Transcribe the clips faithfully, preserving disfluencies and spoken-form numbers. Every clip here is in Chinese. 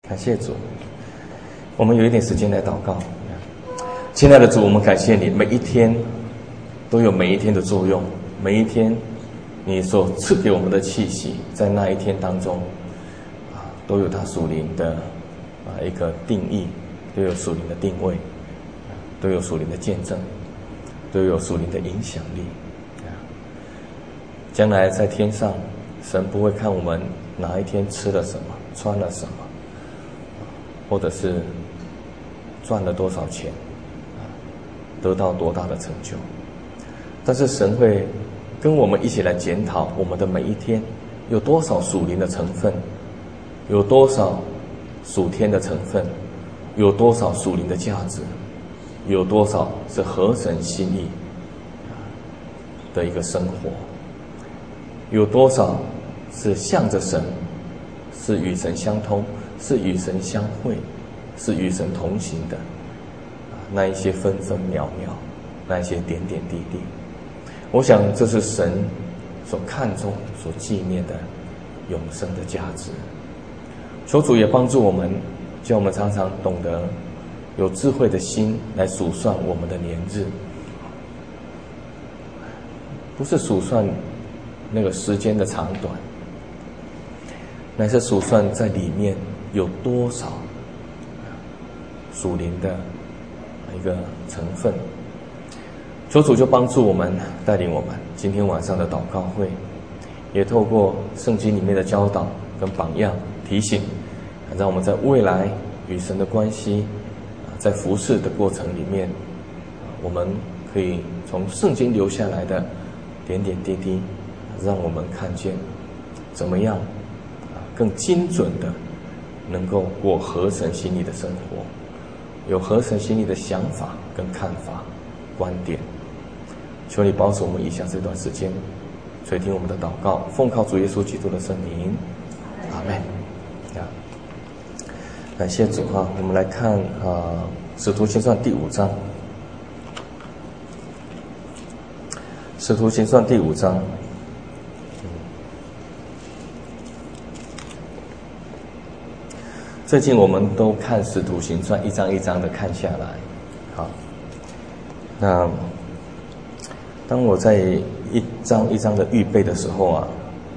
感谢主，我们有一点时间来祷告。亲爱的主，我们感谢你，每一天都有每一天的作用，每一天你所赐给我们的气息，在那一天当中啊，都有它属灵的啊一个定义，都有属灵的定位，都有属灵的见证，都有属灵的影响力。将来在天上，神不会看我们哪一天吃了什么，穿了什么，或者是赚了多少钱，得到多大的成就，但是神会跟我们一起来检讨我们的每一天有多少属灵的成分，有多少属天的成分，有多少属灵的价值，有多少是合神心意的一个生活，有多少是向着神，是与神相通，是与神相会，是与神同行的那一些分分秒秒，那一些点点滴滴，我想这是神所看重、所纪念的永生的价值。求主也帮助我们，叫我们常常懂得有智慧的心来数算我们的年日，不是数算那个时间的长短，乃是数算在里面有多少属灵的一个成分。求主就帮助我们，带领我们今天晚上的祷告会，也透过圣经里面的教导跟榜样提醒，让我们在未来与神的关系，在服事的过程里面，我们可以从圣经留下来的点点滴滴，让我们看见怎么样更精准的能够过合神心意的生活，有合神心意的想法跟看法观点。求你保守我们以下这段时间，垂听我们的祷告，奉靠主耶稣基督的圣名，阿们。感谢主啊！我们来看啊，《使徒行传》第五章，《使徒行传》第五章。最近我们都看《使徒行传》，一章一章的看下来。好，那当我在一章一章的预备的时候啊，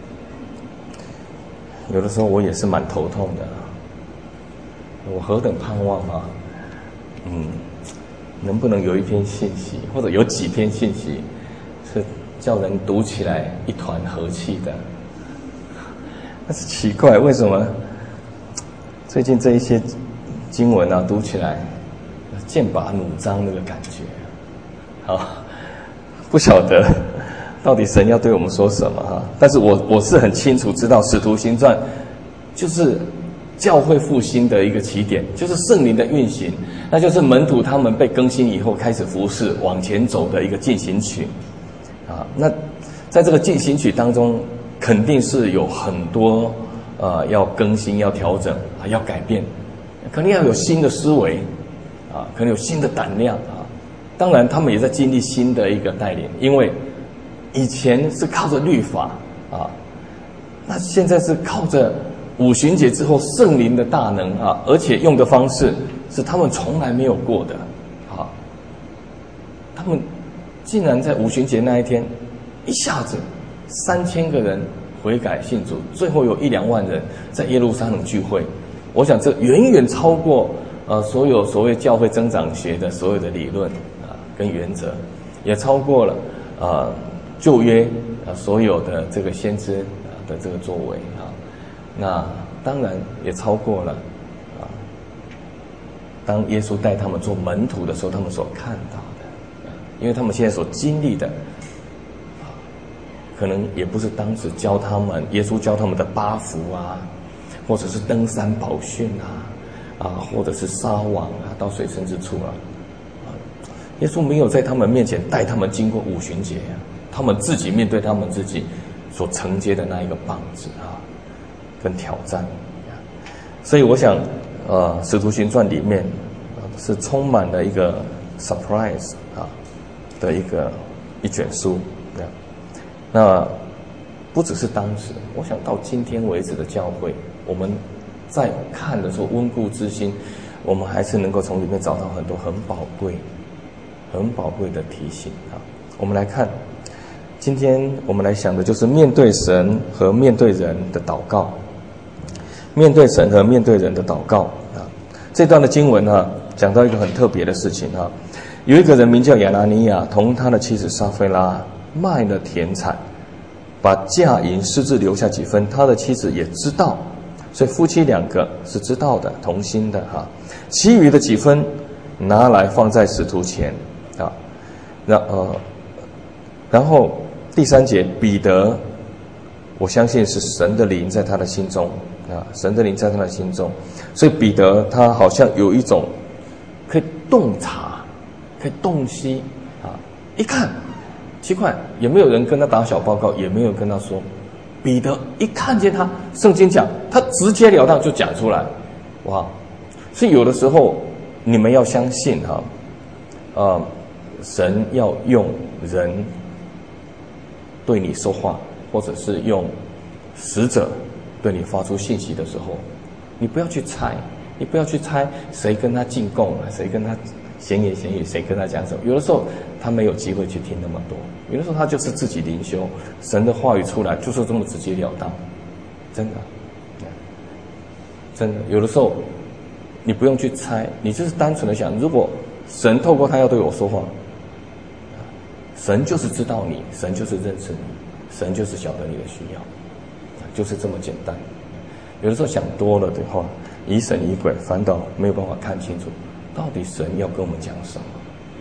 有的时候我也是蛮头痛的。我何等盼望啊，嗯，能不能有一篇信息，或者有几篇信息，是叫人读起来一团和气的？但是奇怪，为什么最近这一些经文啊，读起来剑拔弩张那个感觉？好，不晓得到底神要对我们说什么哈？但是我我是很清楚知道，《使徒行传》就是教会复兴的一个起点，就是圣灵的运行，那就是门徒他们被更新以后开始服事往前走的一个进行曲啊。那在这个进行曲当中，肯定是有很多呃要更新、要调整啊、要改变，肯定要有新的思维啊，可能有新的胆量啊。当然，他们也在经历新的一个带领，因为以前是靠着律法啊，那现在是靠着五旬节之后圣灵的大能啊，而且用的方式是他们从来没有过的啊。他们竟然在五旬节那一天，一下子三千个人悔改信主，最后有一两万人在耶路撒冷聚会。我想这远远超过呃所有所谓教会增长学的所有的理论啊跟原则，也超过了啊旧约啊所有的这个先知啊的这个作为啊。那当然也超过了啊，当耶稣带他们做门徒的时候，他们所看到的，因为他们现在所经历的，啊，可能也不是当时教他们，耶稣教他们的八福啊，或者是登山宝训啊，啊，或者是撒网啊，到水深之处啊，啊，耶稣没有在他们面前带他们经过五旬节啊，他们自己面对他们自己所承接的那一个棒子啊。跟挑战，所以我想，呃，《使徒行传》里面啊是充满了一个 surprise 啊的一个一卷书，那不只是当时，我想到今天为止的教会，我们在看的时候温故知新，我们还是能够从里面找到很多很宝贵、很宝贵的提醒啊。我们来看，今天我们来想的就是面对神和面对人的祷告。面对神和面对人的祷告啊，这段的经文呢，讲到一个很特别的事情啊。有一个人名叫亚拿尼亚，同他的妻子撒非拉卖了田产，把价银私自留下几分，他的妻子也知道，所以夫妻两个是知道的，同心的哈。其余的几分拿来放在使徒前啊，然呃，然后第三节，彼得，我相信是神的灵在他的心中啊，神的灵在他的心中，所以彼得他好像有一种可以洞察，可以洞悉啊，一看奇怪，也没有人跟他打小报告，也没有跟他说。彼得一看见他，圣经讲他直截了当就讲出来，哇！所以有的时候你们要相信哈，呃，神要用人对你说话，或者是用使者对你发出信息的时候，你不要去猜，你不要去猜谁跟他进贡了，谁跟他闲言闲语，谁跟他讲什么。有的时候他没有机会去听那么多，有的时候他就是自己灵修，神的话语出来就是这么直截了当，真的，真的。有的时候你不用去猜，你就是单纯的想，如果神透过他要对我说话，神就是知道你，神就是认识你，神就是晓得你的需要，就是这么简单。有的时候想多了的话，疑神疑鬼，反倒没有办法看清楚到底神要跟我们讲什么。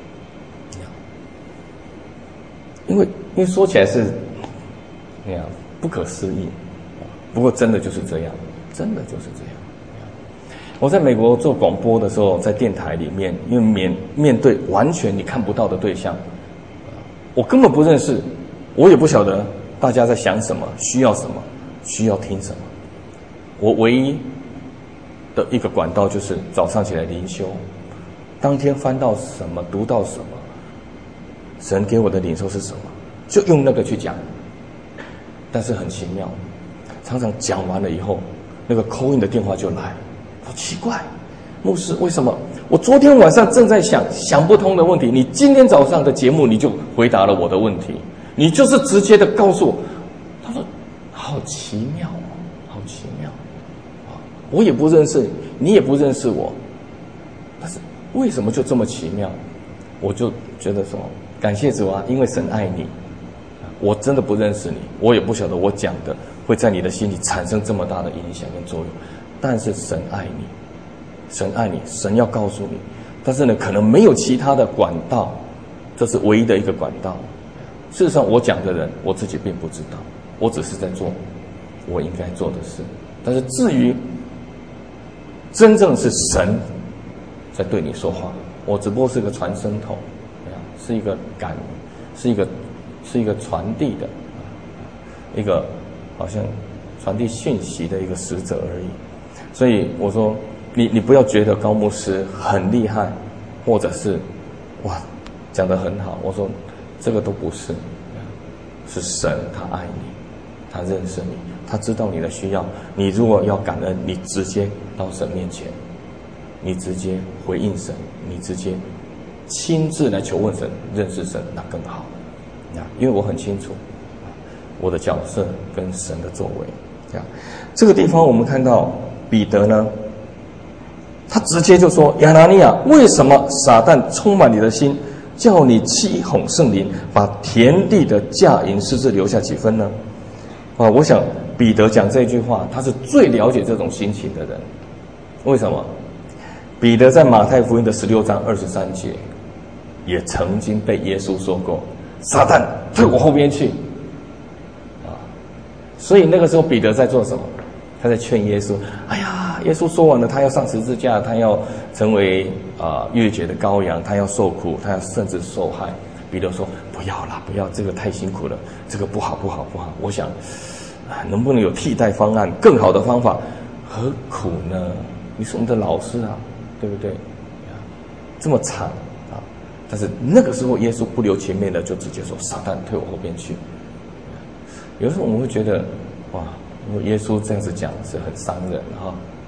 因为因为说起来是那样不可思议，不过真的就是这样，真的就是这样。我在美国做广播的时候，在电台里面，因为面面对完全你看不到的对象，我根本不认识，我也不晓得大家在想什么，需要什么，需要听什么。我唯一的一个管道就是早上起来灵修，当天翻到什么，读到什么，神给我的领受是什么，就用那个去讲。但是很奇妙，常常讲完了以后，那个 call in 的电话就来，好奇怪，牧师为什么？我昨天晚上正在想想不通的问题，你今天早上的节目你就回答了我的问题，你就是直接的告诉我。他说好奇妙哦，好奇妙，我也不认识你，你也不认识我，但是为什么就这么奇妙？我就觉得说感谢主啊，因为神爱你，我真的不认识你，我也不晓得我讲的会在你的心里产生这么大的影响跟作用，但是神爱你，神爱你，神要告诉你，但是呢，可能没有其他的管道，这是唯一的一个管道。事实上，我讲的人，我自己并不知道，我只是在做我应该做的事。但是至于真正是神在对你说话，我只不过是个传声筒，是一个感，是一个是一个传递的，一个好像传递讯息的一个使者而已。所以我说，你你不要觉得高牧师很厉害，或者是哇讲得很好。我说这个都不是，是神他爱你，他认识你，他知道你的需要。你如果要感恩，你直接到神面前，你直接回应神，你直接亲自来求问神，认识神，那更好。因为我很清楚我的角色跟神的作为。这样，这个地方我们看到彼得呢，他直接就说：亚拿尼亚，为什么撒旦充满你的心，叫你欺哄圣灵，把田地的价银私自留下几分呢？啊，我想彼得讲这句话，他是最了解这种心情的人。为什么？彼得在马太福音的十六章二十三节，也曾经被耶稣说过：撒旦，退我后边去！啊，所以那个时候彼得在做什么？他在劝耶稣。哎呀，耶稣说完了，他要上十字架，他要成为啊、呃、越节的羔羊，他要受苦，他要甚至受害。彼得说：不要啦，不要，这个太辛苦了，这个不好，不好，不好。我想，啊，能不能有替代方案，更好的方法？何苦呢？你是我们的老师啊，对不对？这么惨啊！但是那个时候，耶稣不留情面的就直接说：撒旦，退我后边去。有时候我们会觉得，哇，耶稣这样子讲是很伤人哈。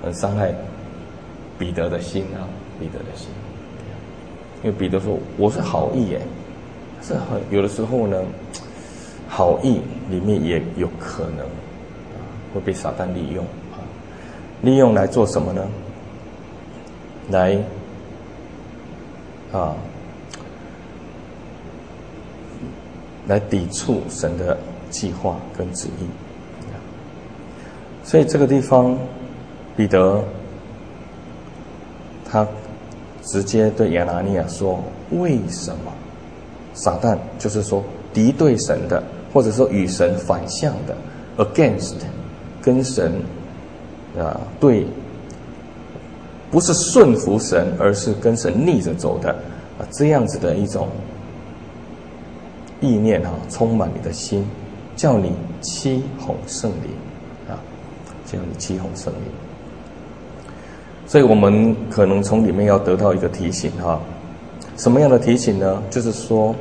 很伤害彼得的心啊，彼得的心。因为彼得说我是好意耶，是很有的时候呢，好意里面也有可能啊会被撒旦利用啊，利用来做什么呢？来啊，来抵触神的计划跟旨意。所以这个地方，彼得他直接对亚拿尼亚说：“为什么？撒旦就是说敌对神的，或者说与神反向的 ，against， 跟神啊对，不是顺服神，而是跟神逆着走的啊这样子的一种意念哈、啊，充满你的心，叫你欺哄圣灵啊，叫你欺哄圣灵。”所以我们可能从里面要得到一个提醒哈，什么样的提醒呢？就是说，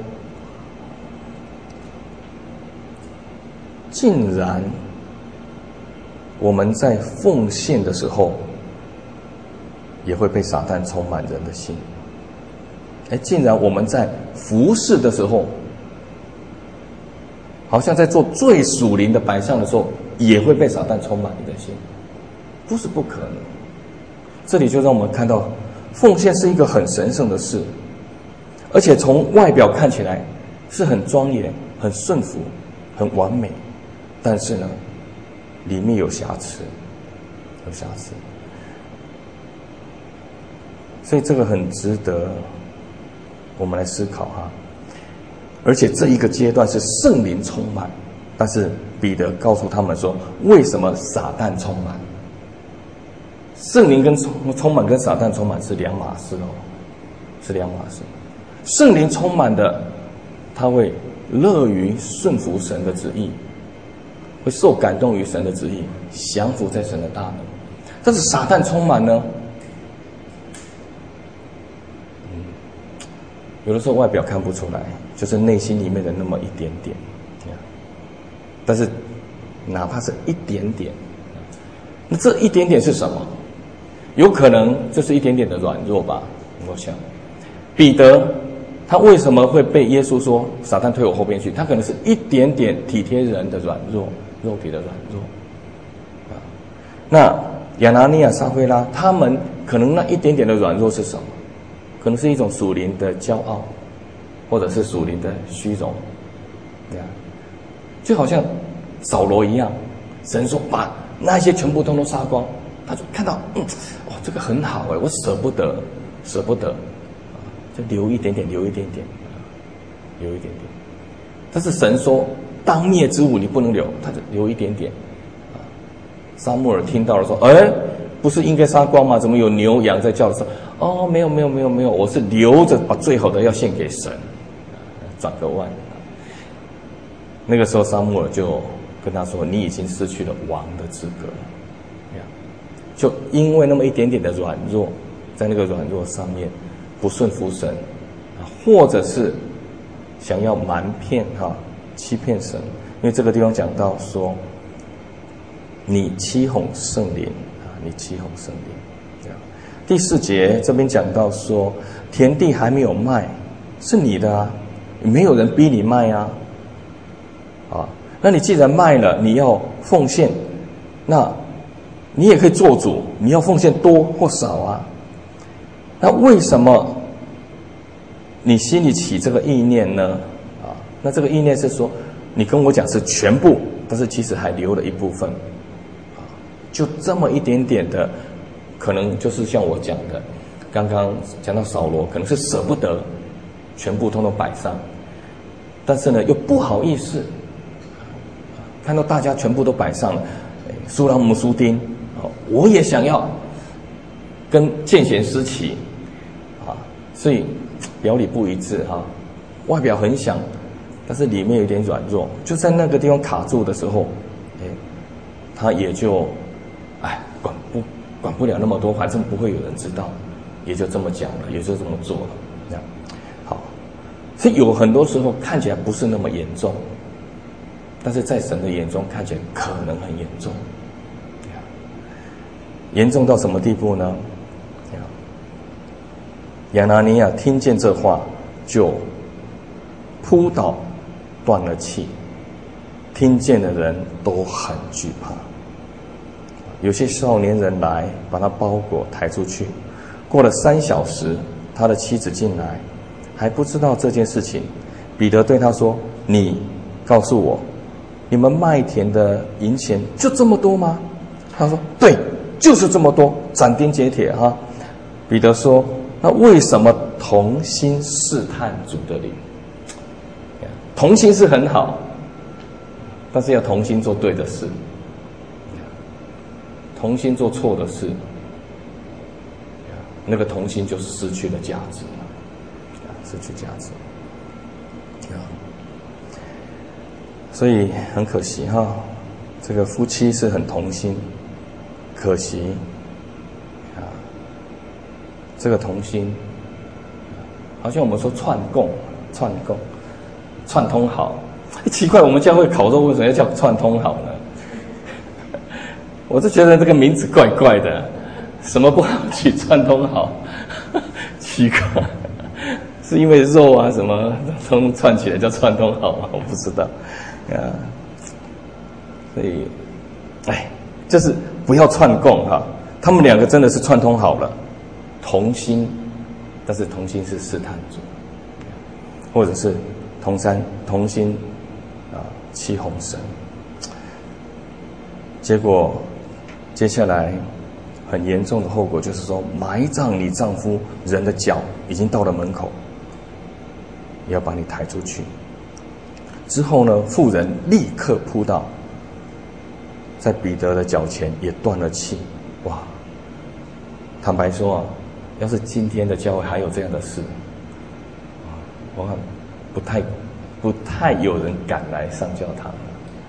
竟然我们在奉献的时候，也会被撒旦充满人的心。哎，竟然我们在服侍的时候，好像在做最属灵的摆上的时候，也会被撒旦充满你的心，不是不可能。这里就让我们看到，奉献是一个很神圣的事，而且从外表看起来是很庄严、很顺服、很完美，但是呢，里面有瑕疵，有瑕疵。所以这个很值得我们来思考哈。而且这一个阶段是圣灵充满，但是彼得告诉他们说，为什么撒旦充满？圣灵跟充充满跟撒旦充满是两码事哦，是两码事。圣灵充满的，他会乐于顺服神的旨意，会受感动于神的旨意，降服在神的大能。但是撒旦充满呢，嗯，有的时候外表看不出来，就是内心里面的那么一点点。但是哪怕是一点点，那这一点点是什么？有可能就是一点点的软弱吧。我想，彼得他为什么会被耶稣说撒旦推我后边去？他可能是一点点体贴人的软弱，肉体的软弱。啊，那亚拿尼亚、撒非拉他们可能那一点点的软弱是什么？可能是一种属灵的骄傲，或者是属灵的虚荣。对啊，就好像扫罗一样，神说把那些全部通通杀光。他就看到，嗯，哦，这个很好哎，我舍不得，舍不得，啊，就留一点点，留一点点，留一点点。但是神说，当灭之物你不能留，他就留一点点。啊，撒母耳听到了说，哎，不是应该杀光吗？怎么有牛羊在叫的时候？哦，没有没有没有没有，我是留着把最好的要献给神，转个弯。那个时候撒母耳就跟他说，你已经失去了王的资格了。就因为那么一点点的软弱，在那个软弱上面不顺服神，或者是想要瞒骗哈、欺骗神，因为这个地方讲到说，你欺哄圣灵啊，你欺哄圣灵。这样，第四节这边讲到说，田地还没有卖，是你的啊，没有人逼你卖啊，啊，那你既然卖了，你要奉献，那你也可以做主，你要奉献多或少啊。那为什么你心里起这个意念呢？啊，那这个意念是说，你跟我讲是全部，但是其实还留了一部分，啊，就这么一点点的，可能就是像我讲的，刚刚讲到扫罗，可能是舍不得全部通通摆上，但是呢又不好意思，看到大家全部都摆上了，苏拉姆苏丁。我也想要跟见贤思齐啊，所以表里不一致哈、啊，外表很想，但是里面有点软弱，就在那个地方卡住的时候，哎，他也就哎管不管不了那么多，反正不会有人知道，也就这么讲了，也就这么做了，这样好。所以有很多时候看起来不是那么严重，但是在神的眼中看起来可能很严重。 严重到什么地步呢？亚拿尼亚听见这话，就扑倒，断了气。听见的人都很惧怕。有些少年人来，把他包裹抬出去。过了三小时，他的妻子进来，还不知道这件事情。彼得对他说：“你告诉我，你们麦田的银钱就这么多吗？”他说：“对，就是这么多，斩钉截铁哈。”彼得说：“那为什么同心试探主的灵？同心是很好，但是要同心做对的事，同心做错的事，那个同心就失去了价值了，失去价值。所以很可惜哈，这个夫妻是很同心，可惜啊，这个同心，好像我们说串供，串供，串通好。奇怪，我们教会烤肉为什么要叫串通好呢？我就觉得这个名字怪怪的，什么不好取串通好？奇怪，是因为肉啊什么通串起来叫串通好吗？我不知道啊。所以，哎，就是不要串供哈。他们两个真的是串通好了，同心，但是同心是试探主，或者是同山同心啊欺哄神。结果接下来很严重的后果就是说，埋葬你丈夫人的脚已经到了门口，也要把你抬出去。之后呢，妇人立刻扑倒，在彼得的脚前也断了气。哇！坦白说啊，要是今天的教会还有这样的事，我看不太不太有人敢来上教堂了，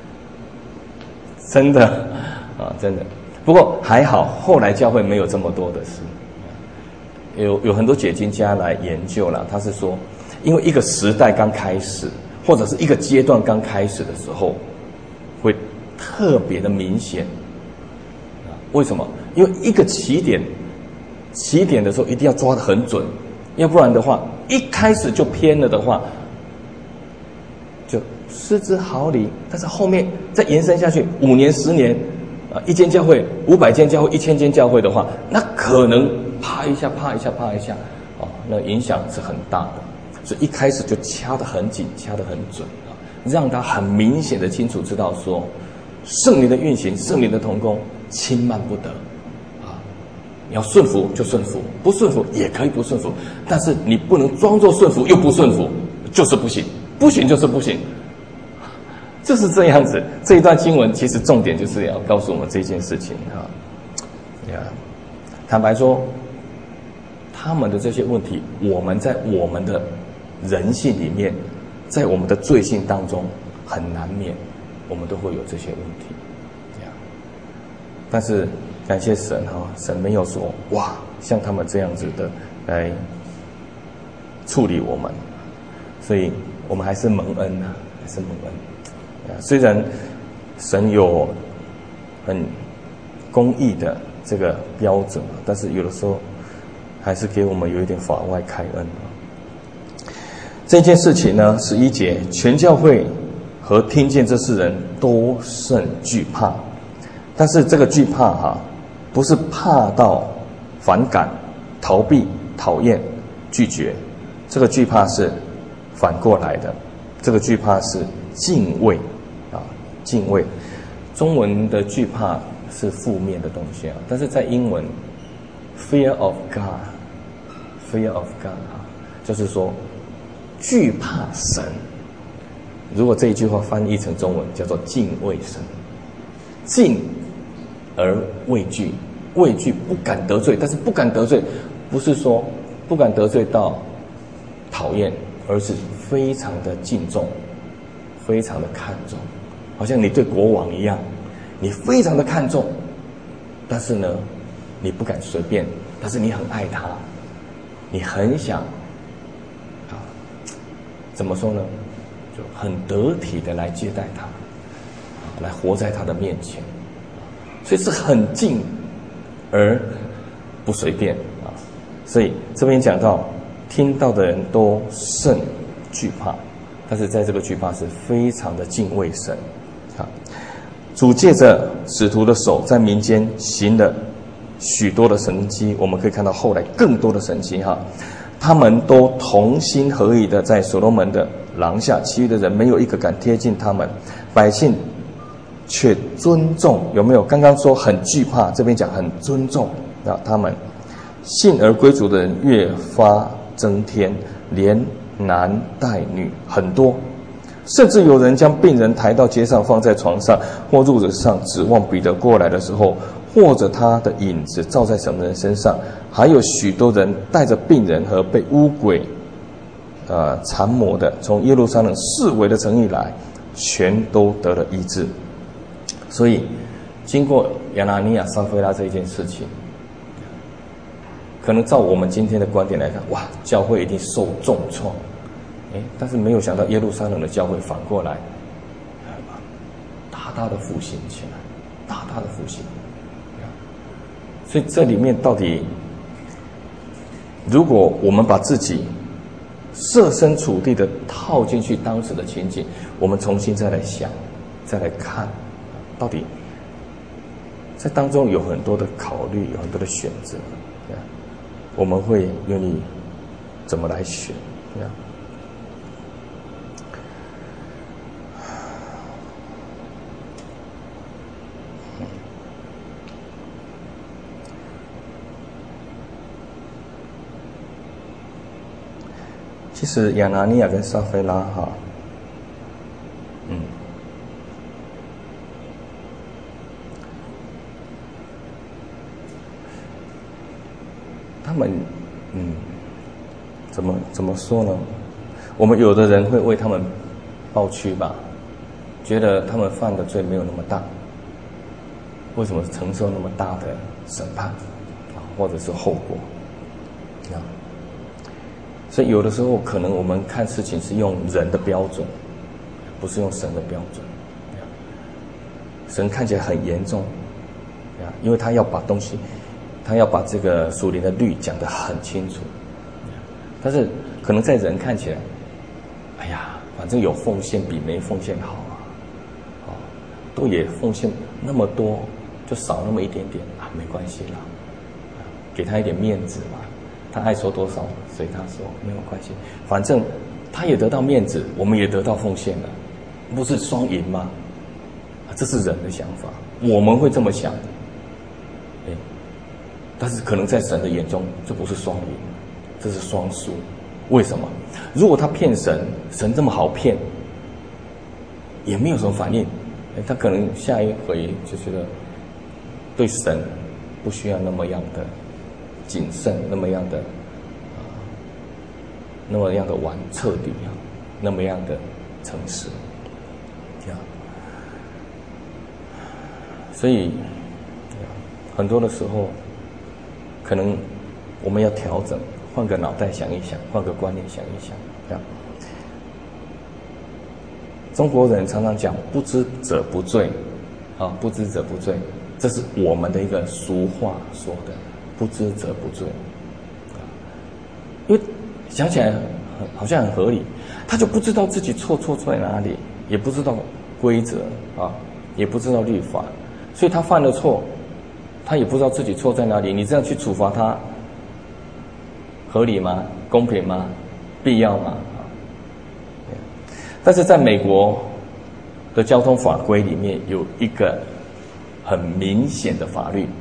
真的啊，真的。不过还好，后来教会没有这么多的事。有有很多解经家来研究了，他是说，因为一个时代刚开始，或者是一个阶段刚开始的时候，会特别的明显。为什么？因为一个起点，起点的时候一定要抓得很准，要不然的话，一开始就偏了的话，就失之毫厘。但是后面再延伸下去，五年、十年。啊，一间教会、五百间教会、一千间教会的话，那可能啪一下、啪一下、啪一下，哦，那影响是很大的。所以一开始就掐得很紧、掐得很准啊，让他很明显的清楚知道说，圣灵的运行、圣灵的同工，轻慢不得啊。你要顺服就顺服，不顺服也可以不顺服，但是你不能装作顺服又不顺服，就是不行，不行就是不行。就是这样子，这一段经文其实重点就是要告诉我们这件事情啊。呀，坦白说，他们的这些问题，我们在我们的人性里面，在我们的罪性当中很难免，我们都会有这些问题。呀，但是感谢神哈，神没有说哇，像他们这样子的来处理我们，所以我们还是蒙恩啊，还是蒙恩。虽然神有很公义的这个标准，但是有的时候还是给我们有一点法外开恩。这件事情呢，十一节，全教会和听见这事人都甚惧怕，但是这个惧怕哈，不是怕到反感、逃避、讨厌、拒绝，这个惧怕是反过来的，这个惧怕是敬畏。敬畏，中文的惧怕是负面的东西啊，但是在英文 ，fear of God，fear of God 啊，就是说惧怕神。如果这一句话翻译成中文，叫做敬畏神，敬而畏惧，畏惧不敢得罪，但是不敢得罪，不是说不敢得罪到讨厌，而是非常的敬重，非常的看重。好像你对国王一样，你非常的看重，但是呢，你不敢随便，但是你很爱他，你很想啊，怎么说呢？就很得体的来接待他，来活在他的面前，所以是很敬而不随便啊。所以这边讲到，听到的人都甚惧怕，但是在这个惧怕是非常的敬畏神啊。主借着使徒的手在民间行了许多的神迹，我们可以看到后来更多的神迹哈。他们都同心合意的在所罗门的廊下，其余的人没有一个敢贴近他们，百姓却尊重。有没有？刚刚说很惧怕，这边讲很尊重啊。他们信而归主的人越发增添，连男带女很多。甚至有人将病人抬到街上，放在床上或褥子上，指望彼得过来的时候，或者他的影子照在什么人身上。还有许多人带着病人和被污鬼呃缠磨的，从耶路撒冷四围的城邑来，全都得了医治。所以经过亚拿尼亚、撒非拉这一件事情，可能照我们今天的观点来看，哇，教会一定受重创。诶，但是没有想到耶路撒冷的教会反过来大大的复兴起来，大大的复兴。所以这里面到底，如果我们把自己设身处地的套进去当时的情景，我们重新再来想，再来看，到底在当中有很多的考虑，有很多的选择，我们会愿意怎么来选？其实亚拿尼亚跟撒非拉哈，嗯，他们，嗯，怎么怎么说呢？我们有的人会为他们抱屈吧，觉得他们犯的罪没有那么大，为什么承受那么大的审判啊，或者是后果啊？所以有的时候可能我们看事情是用人的标准，不是用神的标准。神看起来很严重，因为他要把东西，他要把这个属灵的律讲得很清楚。但是可能在人看起来，哎呀，反正有奉献比没奉献好啊，哦，都也奉献那么多，就少那么一点点啊，没关系啦，给他一点面子嘛。他爱说多少随他说，没有关系，反正他也得到面子，我们也得到奉献了，不是双赢吗？啊，这是人的想法，我们会这么想，哎，但是可能在神的眼中，这不是双赢，这是双输。为什么？如果他骗神，神这么好骗，也没有什么反应，哎，他可能下一回就觉得对神不需要那么样的谨慎，那么样的啊，那么样的完彻底啊，那么样的诚实，这样。所以很多的时候，可能我们要调整，换个脑袋想一想，换个观念想一想，这样。中国人常常讲不知者不罪，啊，不知者不罪，这是我们的一个俗话说的。不知者不罪，因为想起来很好像很合理，他就不知道自己错错在哪里，也不知道规则啊，也不知道律法，所以他犯了错，他也不知道自己错在哪里。你这样去处罚他，合理吗？公平吗？必要吗？但是在美国的交通法规里面有一个很明显的法律。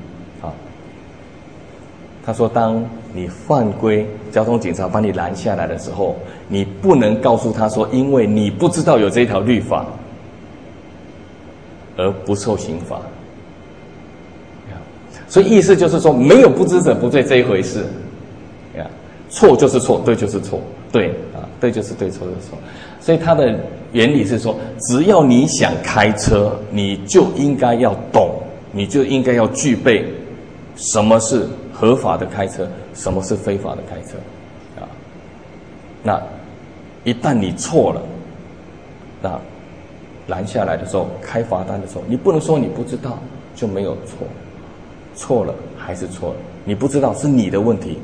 他说，当你犯规，交通警察把你拦下来的时候，你不能告诉他说，因为你不知道有这一条律法，而不受刑罚。所以意思就是说，没有不知者不罪这一回事。错就是错，对就是错，对啊，对就是对，错就是错。所以它的原理是说，只要你想开车，你就应该要懂，你就应该要具备什么是合法的开车，什么是非法的开车啊？那一旦你错了，那拦下来的时候，开罚单的时候，你不能说你不知道就没有错， 错了还是错了，你不知道是你的问题，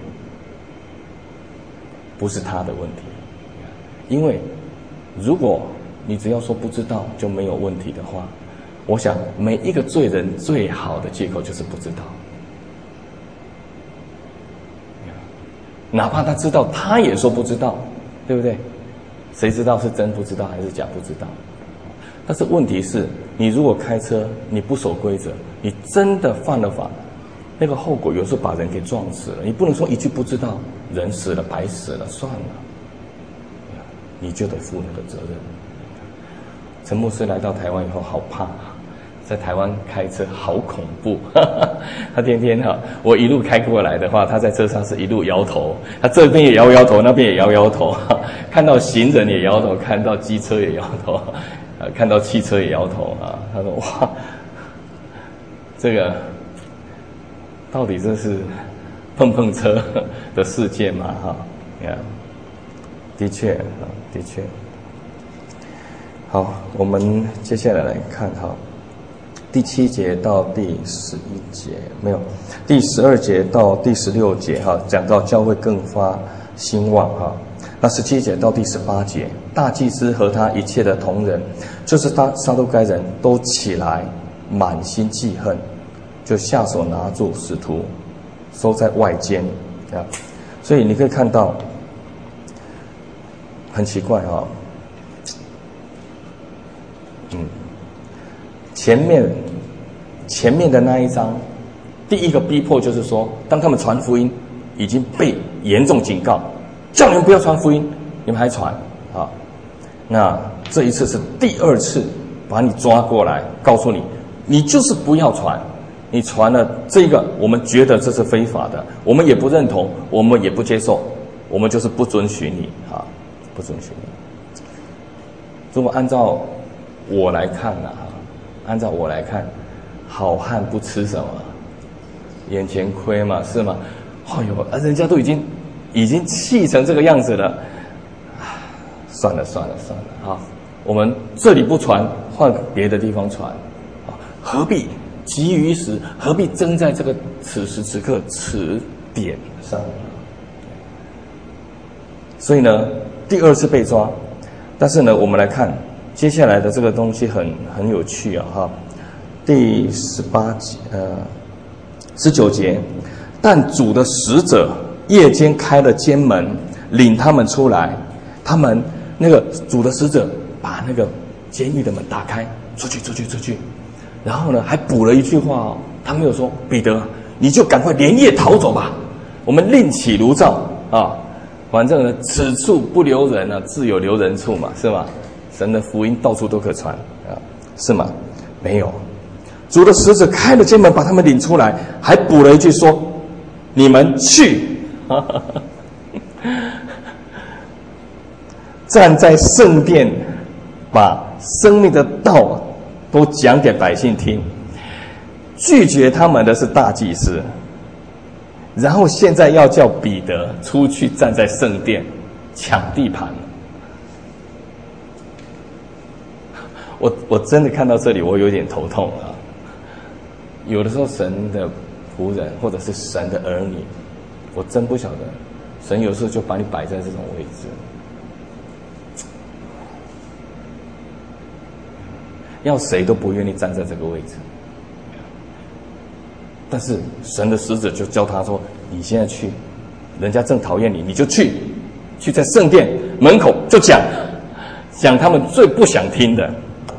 不是他的问题。因为如果你只要说不知道就没有问题的话，我想每一个罪人最好的借口就是不知道，哪怕他知道他也说不知道，对不对？谁知道是真不知道还是假不知道？但是问题是，你如果开车你不守规则，你真的犯了法，那个后果有时候把人给撞死了，你不能说一句不知道，人死了白死了算了，你就得负那个责任。陈牧师来到台湾以后好怕，在台湾开车好恐怖，他天天哈，我一路开过来的话，他在车上是一路摇头，他这边也摇摇头，那边也摇摇头，看到行人也摇头，看到机车也摇头，看到汽车也摇头啊。他说哇，这个到底这是碰碰车的世界吗？哈，你看，的确啊，的确。好，我们接下来来看哈，第七节到第十一节没有，第十二节到第十六节哈，讲到教会更发兴旺哈。那十七节到第十八节，大祭司和他一切的同人，就是他撒都该人都起来，满心记恨，就下手拿住使徒，收在外间啊。所以你可以看到，很奇怪哈。嗯，前面前面的那一章，第一个逼迫就是说，当他们传福音，已经被严重警告，叫你们不要传福音，你们还传啊？那这一次是第二次把你抓过来，告诉你，你就是不要传，你传了这个，我们觉得这是非法的，我们也不认同，我们也不接受，我们就是不准许你啊，不准许你。如果按照我来看呐、啊，按照我来看，好汉不吃什么，眼前亏嘛，是吗？哎呦，人家都已经已经气成这个样子了，算了算了算了啊，我们这里不传，换别的地方传，啊，何必急于一时？何必争在这个此时此刻此点上？所以呢，第二次被抓，但是呢，我们来看。接下来的这个东西很很有趣啊哈，第十八节呃十九节，但主的使者夜间开了监门，领他们出来。他们那个主的使者把那个监狱的门打开，出去出去出去。然后呢，还补了一句话哦，他没有说彼得，你就赶快连夜逃走吧，我们另起炉灶啊，反正呢，此处不留人啊，自有留人处嘛，是吧？神的福音到处都可传啊，是吗？没有，主的使者开了监门，把他们领出来，还补了一句说：“你们去，站在圣殿，把生命的道都讲给百姓听。”拒绝他们的是大祭司，然后现在要叫彼得出去站在圣殿抢地盘。我我真的看到这里，我有点头痛啊。有的时候，神的仆人或者是神的儿女，我真不晓得，神有时候就把你摆在这种位置，要谁都不愿意站在这个位置。但是神的使者就教他说：“你现在去，人家正讨厌你，你就去，去在圣殿门口就讲，讲他们最不想听的。”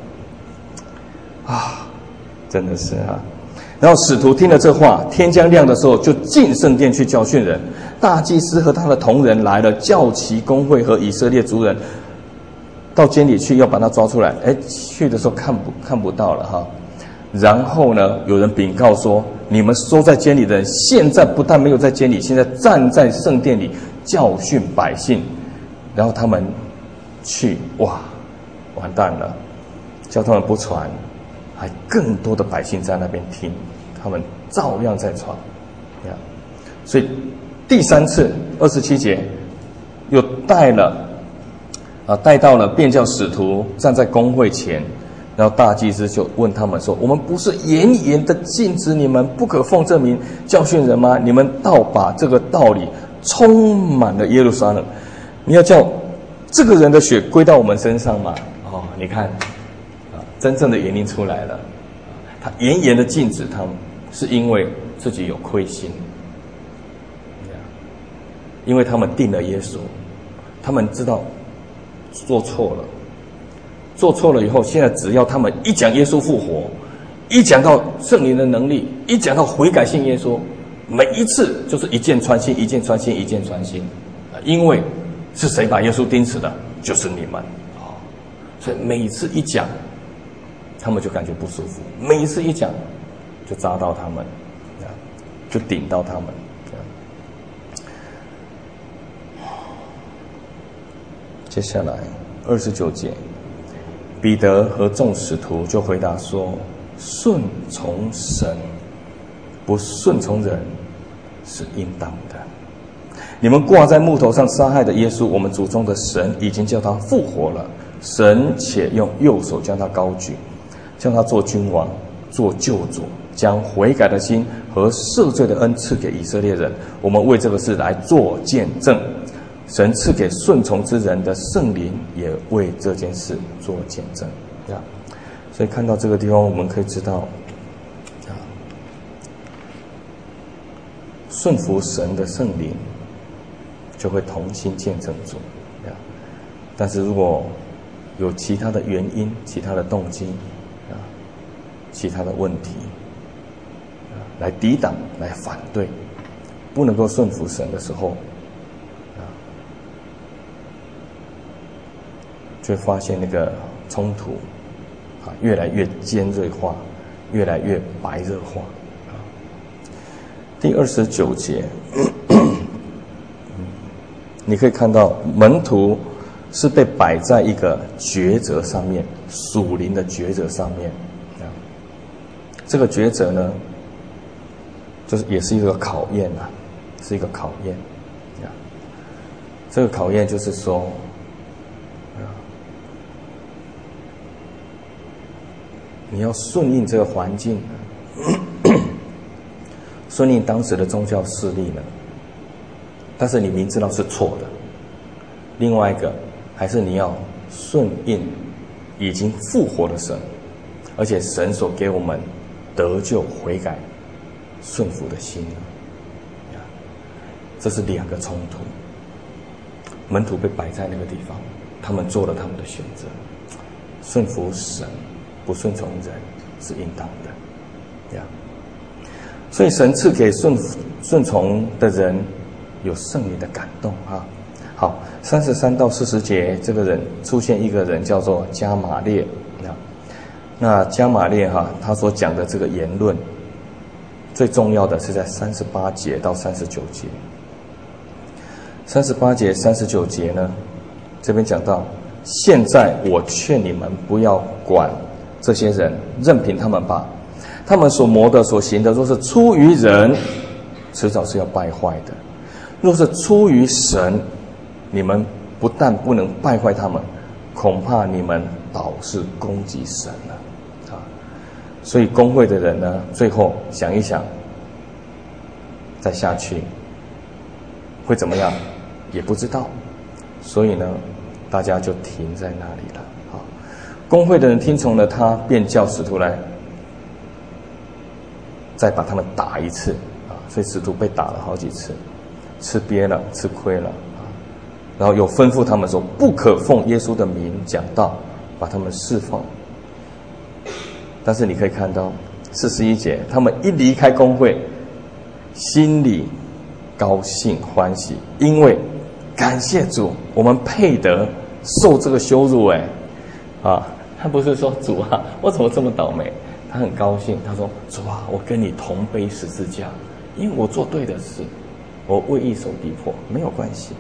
啊，真的是啊！然后使徒听了这话，天将亮的时候，就进圣殿去教训人。大祭司和他的同人来了，叫齐公会和以色列族人到监里去，要把他抓出来。哎，去的时候看不看不到了哈。然后呢，有人禀告说：“你们收在监里的人，现在不但没有在监里，现在站在圣殿里教训百姓。”然后他们去，哇，完蛋了，叫他们不传。还更多的百姓在那边听，他们照样在传，所以第三次二十七节又带了啊，带到了便叫使徒站在公会前， 然后大祭司就问他们说：“我们不是严严的禁止你们不可奉这名教训人吗？你们倒把这个道理充满了耶路撒冷。你要叫这个人的血归到我们身上吗？”哦，你看，啊，真正的原因出来了。他严严的禁止他们，是因为自己有亏心，因为他们定了耶稣，他们知道做错了。做错了以后，现在只要他们一讲耶稣复活，一讲到圣灵的能力，一讲到悔改信耶稣，每一次就是一箭穿心，一箭穿心，一箭穿心。因为是谁把耶稣钉死的？就是你们。哦，所以每一次一讲，他们就感觉不舒服；每一次一讲，就扎到他们，就顶到他们。接下来二十九节。彼得和众使徒就回答说：“顺从神，不顺从人，是应当的。你们挂在木头上杀害的耶稣，我们祖宗的神已经叫他复活了。神且用右手将他高举，叫他做君王，做救主，将悔改的心和赦罪的恩赐给以色列人。我们为这个事来做见证。神赐给顺从之人的圣灵，也为这件事做见证。呀，所以看到这个地方，我们可以知道，啊，顺服神的圣灵，就会同心见证主。呀，但是如果有其他的原因、其他的动机，啊，其他的问题，啊，来抵挡、来反对，不能够顺服神的时候，就会发现那个冲突啊越来越尖锐化，越来越白热化。第二十九节，你可以看到门徒是被摆在一个抉择上面，属灵的抉择上面。这个抉择呢，就是也是一个考验啊，是一个考验。这个考验就是说，你要顺应这个环境，顺应当时的宗教势力呢，但是你明知道是错的。另外一个，还是你要顺应已经复活的神，而且神所给我们得救、悔改、顺服的心呢？这是两个冲突。门徒被摆在那个地方，他们做了他们的选择，顺服神，不顺从人是应当的，呀。所以神赐给顺顺从的人有圣灵的感动啊。好，三十三到四十节，这个人出现一个人叫做加玛列啊。那加玛列哈、啊，他所讲的这个言论，最重要的是在三十八节到三十九节。三十八节、三十九节呢，这边讲到，现在我劝你们不要管这些人，任凭他们吧。他们所谋的、所行的，若是出于人，迟早是要败坏的；若是出于神，你们不但不能败坏他们，恐怕你们倒是攻击神了啊！所以公会的人呢，最后想一想，再下去会怎么样？也不知道，所以呢，大家就停在那里了。啊，公会的人听从了他，便叫使徒来，再把他们打一次。啊，所以使徒被打了好几次，吃瘪了，吃亏了。啊，然后又吩咐他们说，不可奉耶稣的名讲道，把他们释放。但是你可以看到四十一节，他们一离开公会，心里高兴欢喜，因为感谢主，我们配得受这个羞辱。哎，啊，他不是说主啊，我怎么这么倒霉？他很高兴，他说主啊，我跟你同背十字架，因为我做对的事，我为义受逼迫，没有关系。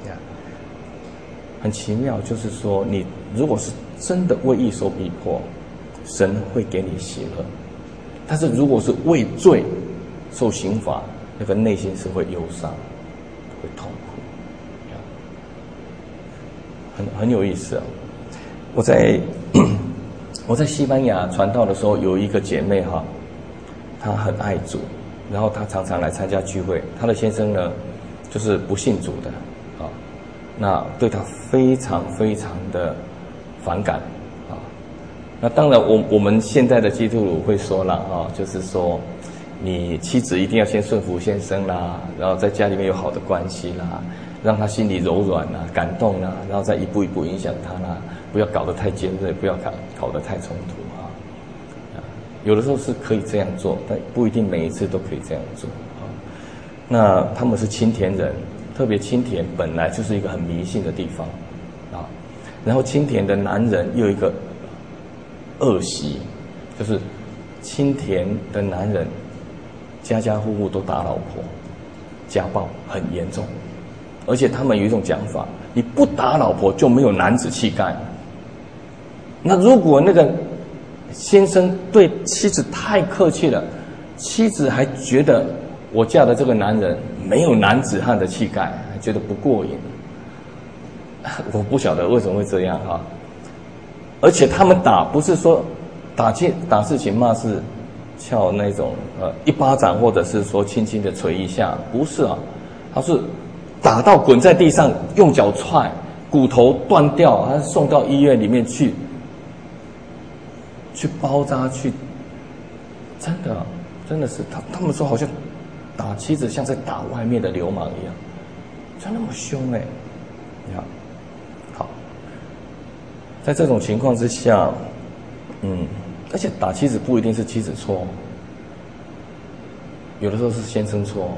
很奇妙，就是说，你如果是真的为义受逼迫，神会给你喜乐；但是如果是为罪受刑罚，那个内心是会忧伤，会痛苦。很很有意思啊！我在我在西班牙传道的时候，有一个姐妹哈，她很爱主，然后她常常来参加聚会。她的先生呢，就是不信主的啊，那对她非常非常的反感啊。那当然我，我我们现在的基督徒会说了啊，就是说，你妻子一定要先顺服先生啦，然后在家里面有好的关系啦，让他心里柔软啦、感动啦，然后再一步一步影响他啦。不要搞得太尖锐，不要搞搞得太冲突啊！啊，有的时候是可以这样做，但不一定每一次都可以这样做啊。那他们是青田人，特别青田本来就是一个很迷信的地方啊。然后青田的男人又有一个恶习，就是青田的男人家家户户都打老婆，家暴很严重，而且他们有一种讲法：你不打老婆就没有男子气概。那如果那个先生对妻子太客气了，妻子还觉得我嫁的这个男人没有男子汉的气概，还觉得不过瘾。我不晓得为什么会这样哈。而且他们打不是说打气打是情骂是敲那种呃一巴掌，或者是说轻轻的捶一下，不是啊，他是打到滚在地上，用脚踹，骨头断掉，他送到医院里面去。去包扎，去，真的，真的是他。他们说好像打妻子像在打外面的流氓一样，就那么凶哎！你看，好，在这种情况之下，嗯，而且打妻子不一定是妻子错，有的时候是先生错。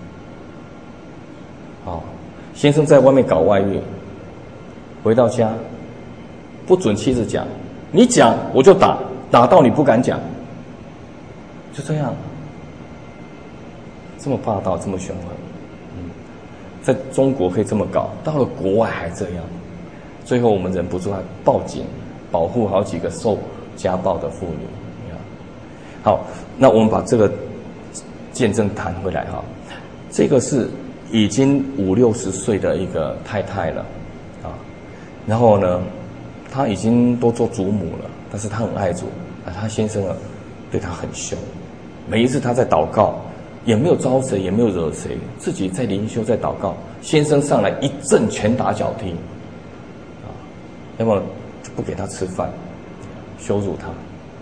好，先生在外面搞外遇，回到家不准妻子讲，你讲我就打。打到你不敢讲，就这样，这么霸道，这么凶狠，嗯，在中国可以这么搞，到了国外还这样，最后我们忍不住还报警，保护好几个受家暴的妇女。好，那我们把这个见证谈回来哈，这个是已经五六十岁的一个太太了啊，然后呢，她已经都做祖母了。但是他很爱主啊，他先生啊对他很凶，每一次他在祷告，也没有招谁，也没有惹谁，自己在灵修在祷告，先生上来一阵拳打脚踢，啊，要么就不给他吃饭，羞辱他。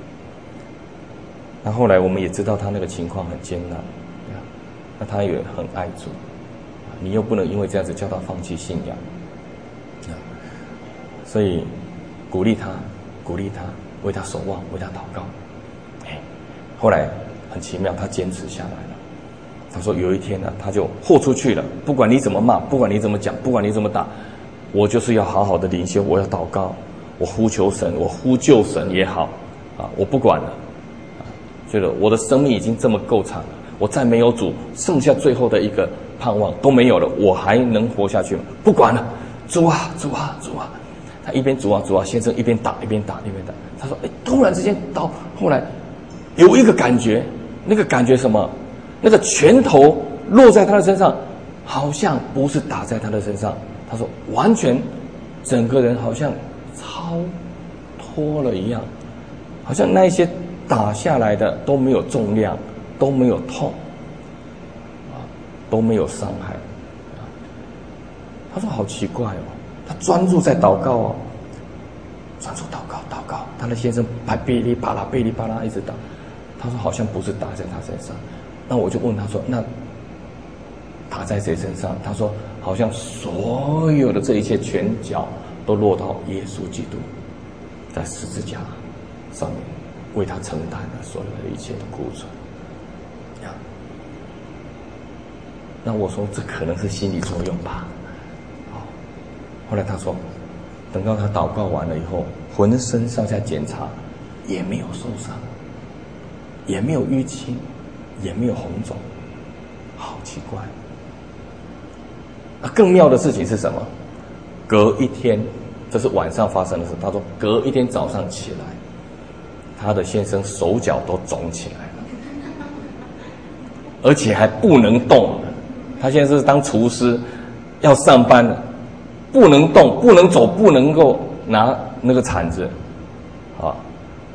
那后来我们也知道他那个情况很艰难，那他也很爱主，你又不能因为这样子叫他放弃信仰，啊，所以鼓励他。鼓励他，为他守望，为他祷告。哎，后来很奇妙，他坚持下来了。他说有一天呢，他就豁出去了，不管你怎么骂，不管你怎么讲，不管你怎么打，我就是要好好的灵修，我要祷告，我呼求神，我呼救神也好啊，我不管了。啊，觉得我的生命已经这么够长了，我再没有主，剩下最后的一个盼望都没有了，我还能活下去吗？不管了，主啊，主啊，主啊！他一边煮啊煮啊，先生一边打一边打一边打。他说：“哎，突然之间到后来有一个感觉，那个感觉什么？那个拳头落在他的身上，好像不是打在他的身上。他说完全整个人好像超脱了一样，好像那一些打下来的都没有重量，都没有痛，啊，都没有伤害。他说好奇怪哦。”他专注在祷告哦，专注祷告，祷告。他的先生还噼里啪啦、噼里啪啦一直打。他说好像不是打在他身上。那我就问他说：“那打在谁身上？”他说：“好像所有的这一切拳脚都落到耶稣基督，在十字架上面为他承担了所有的一切的苦楚。”那我说这可能是心理作用吧。后来他说，等到他祷告完了以后，浑身上下检查，也没有受伤，也没有淤青，也没有红肿，好奇怪。那更妙的事情是什么？隔一天，这是晚上发生的事。他说，隔一天早上起来，他的先生手脚都肿起来了，而且还不能动了。他现在是当厨师，要上班了。不能动，不能走，不能够拿那个铲子，啊，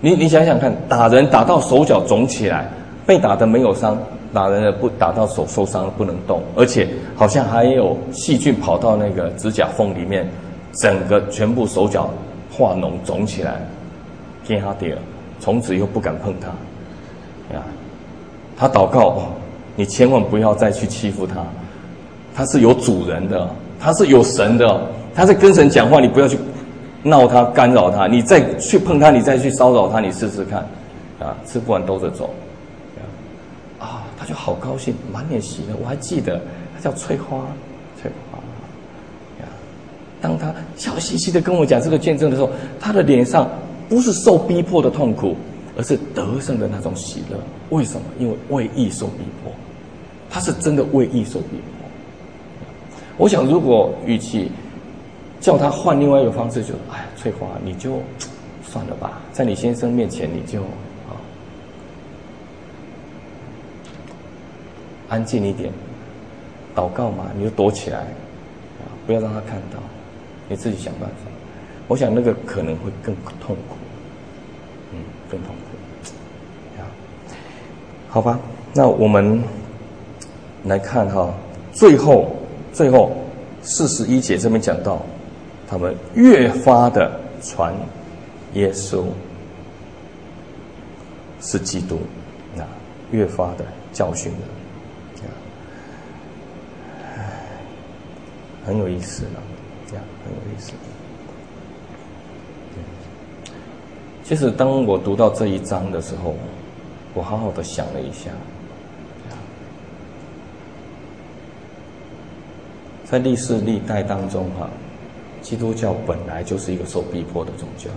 你你想想看，打人打到手脚肿起来，被打的没有伤，打人的不打到手受伤不能动，而且好像还有细菌跑到那个指甲缝里面，整个全部手脚化脓肿起来，天哈跌了，从此以后不敢碰他。呀，他祷告，哦，你千万不要再去欺负他，他是有主人的，他是有神的，他在跟神讲话，你不要去闹他干扰他，你再去碰他，你再去骚扰他，你试试看，啊，吃不完兜着走，啊，他就好高兴，满脸喜乐。我还记得他叫翠花，翠花，呀，当他笑嘻嘻的跟我讲这个见证的时候，他的脸上不是受逼迫的痛苦，而是得胜的那种喜乐。为什么？因为为义受逼迫，他是真的为义受逼迫。我想，如果与其叫他换另外一个方式，就哎，翠花，你就算了吧，在你先生面前，你就啊安静一点，祷告嘛，你就躲起来，啊，不要让他看到，你自己想办法。我想那个可能会更痛苦，嗯，更痛苦。啊，好吧，那我们来看哈，最后最后四十一节这边讲到，他们越发的传耶稣是基督，那越发的教训人，很有意思了，这样很有意思。其实当我读到这一章的时候，我好好的想了一下，在历世历代当中哈，基督教本来就是一个受逼迫的宗教。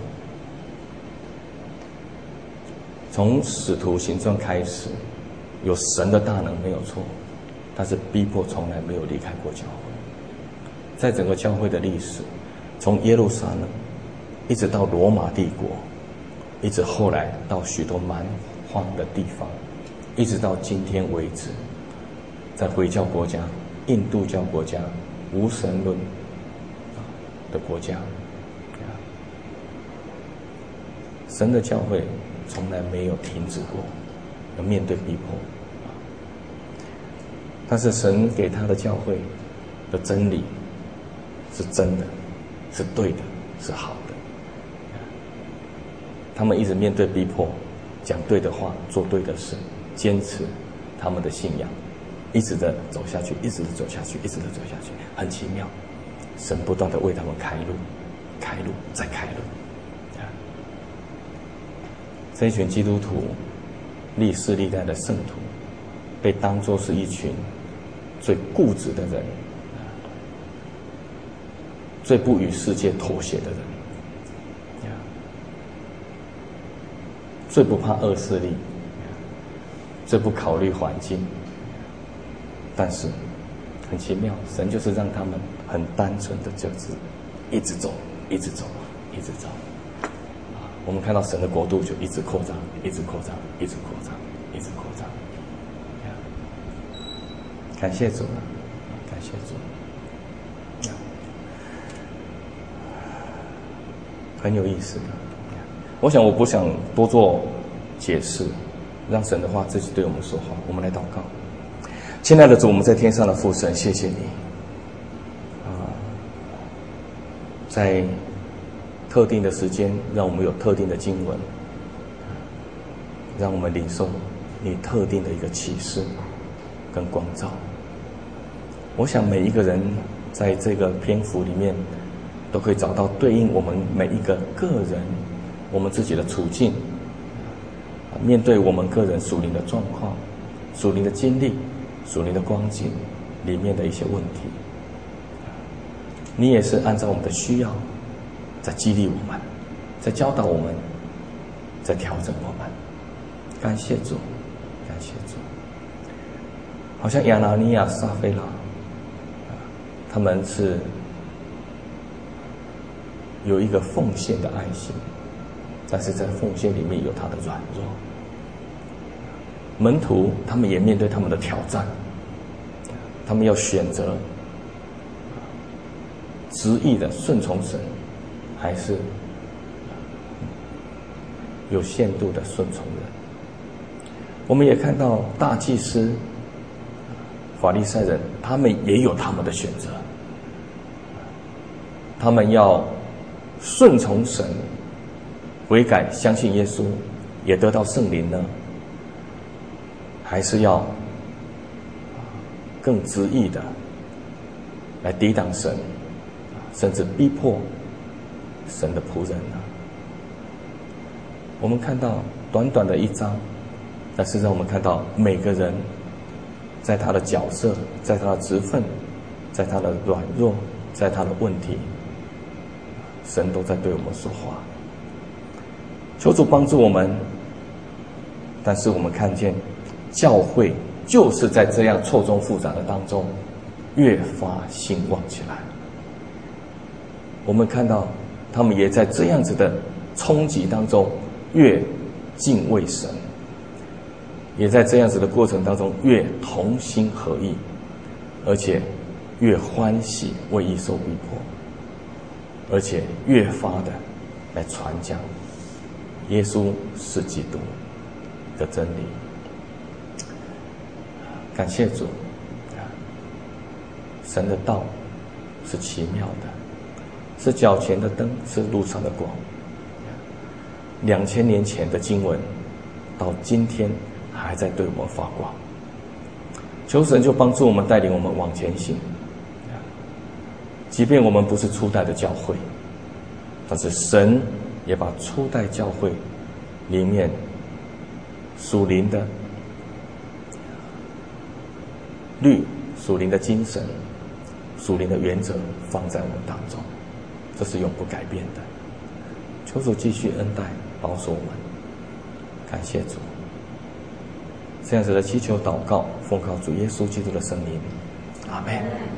从使徒行传开始，有神的大能没有错，但是逼迫从来没有离开过教会。在整个教会的历史，从耶路撒冷一直到罗马帝国，一直后来到许多蛮荒的地方，一直到今天为止，在回教国家、印度教国家、无神论的国家，神的教会从来没有停止过要面对逼迫，但是神给他的教会的真理是真的，是对的，是好的。他们一直面对逼迫，讲对的话，做对的事，坚持他们的信仰，一直的走下去，一直的走下去，一直的走下去，很奇妙。神不断的为他们开路，开路，再开路。这一群基督徒，历世历代的圣徒，被当作是一群最固执的人，最不与世界妥协的人，最不怕恶势力，最不考虑环境。但是很奇妙，神就是让他们很单纯的就是一直走，一直走，一直走。我们看到神的国度就一直扩张，一直扩张，一直扩张，一直扩张。感谢主，感谢主，很有意思的。我想我不想多做解释，让神的话自己对我们说话。我们来祷告。亲爱的主，我们在天上的父神，谢谢你啊，在特定的时间，让我们有特定的经文，让我们领受你特定的一个启示跟光照。我想每一个人在这个篇幅里面，都可以找到对应我们每一个个人，我们自己的处境，面对我们个人属灵的状况、属灵的经历、属灵的光景里面的一些问题，你也是按照我们的需要，在激励我们，在教导我们，在调整我们。感谢主，感谢主。好像亚拿尼亚、撒非拉，他们是有一个奉献的爱心，但是在奉献里面有他的软弱。门徒他们也面对他们的挑战，他们要选择执意的顺从神，还是有限度的顺从人。我们也看到大祭司、法利赛人，他们也有他们的选择。他们要顺从神，悔改相信耶稣，也得到圣灵呢？还是要更执意的来抵挡神，甚至逼迫神的仆人呢？我们看到短短的一章，但是让我们看到每个人在他的角色，在他的职分，在他的软弱，在他的问题，神都在对我们说话。求主帮助我们。但是我们看见教会就是在这样错综复杂的当中越发兴旺起来。我们看到他们也在这样子的冲击当中越敬畏神，也在这样子的过程当中越同心合意，而且越欢喜为义受逼迫，而且越发的来传讲耶稣是基督的真理。感谢主，神的道是奇妙的，是脚前的灯，是路上的光。两千年前的经文到今天还在对我们发光。求神就帮助我们，带领我们往前行。即便我们不是初代的教会，但是神也把初代教会里面属灵的律、属灵的精神、属灵的原则放在我们当中，这是永不改变的。求主继续恩待保守我们，感谢主。这样子的祈求祷告，奉靠主耶稣基督的圣名，阿们。